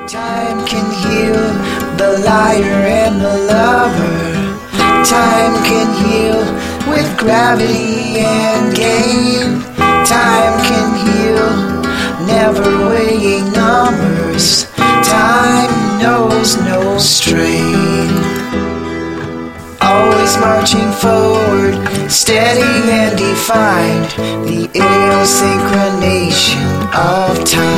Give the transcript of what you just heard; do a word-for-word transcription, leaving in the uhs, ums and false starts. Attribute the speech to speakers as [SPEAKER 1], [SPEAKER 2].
[SPEAKER 1] Time can heal the liar and the lover. Time can heal with gravity and gain. Time can heal, never weighing numbers. Time knows no strain. Always marching forward, steady and defined. The idiosyncronation of time.